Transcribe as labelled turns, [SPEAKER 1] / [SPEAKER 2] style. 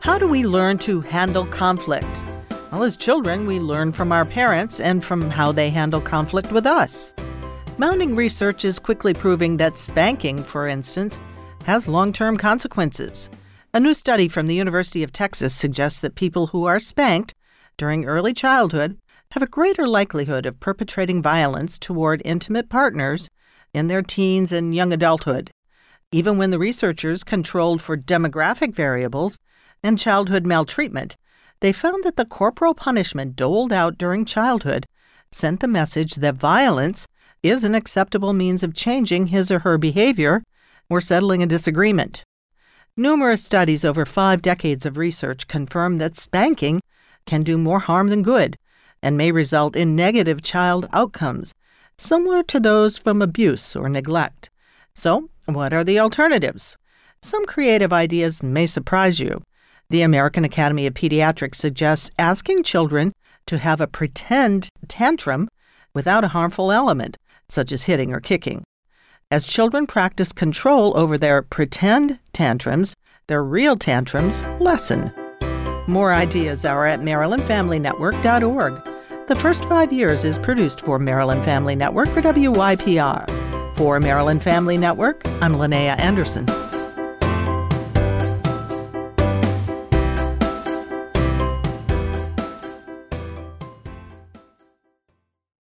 [SPEAKER 1] How do we learn to handle conflict? Well, as children, we learn from our parents and from how they handle conflict with us. Mounting research is quickly proving that spanking, for instance, has long-term consequences. A new study from the University of Texas suggests that people who are spanked during early childhood have a greater likelihood of perpetrating violence toward intimate partners in their teens and young adulthood. Even when the researchers controlled for demographic variables and childhood maltreatment, they found that the corporal punishment doled out during childhood sent the message that violence is an acceptable means of changing his or her behavior or settling a disagreement. Numerous studies over 5 decades of research confirm that spanking can do more harm than good and may result in negative child outcomes, similar to those from abuse or neglect. So, what are the alternatives? Some creative ideas may surprise you. The American Academy of Pediatrics suggests asking children to have a pretend tantrum without a harmful element, such as hitting or kicking. As children practice control over their pretend tantrums, their real tantrums lessen. More ideas are at MarylandFamilyNetwork.org. The First 5 Years is produced for Maryland Family Network for WYPR. For Maryland Family Network, I'm Linnea Anderson.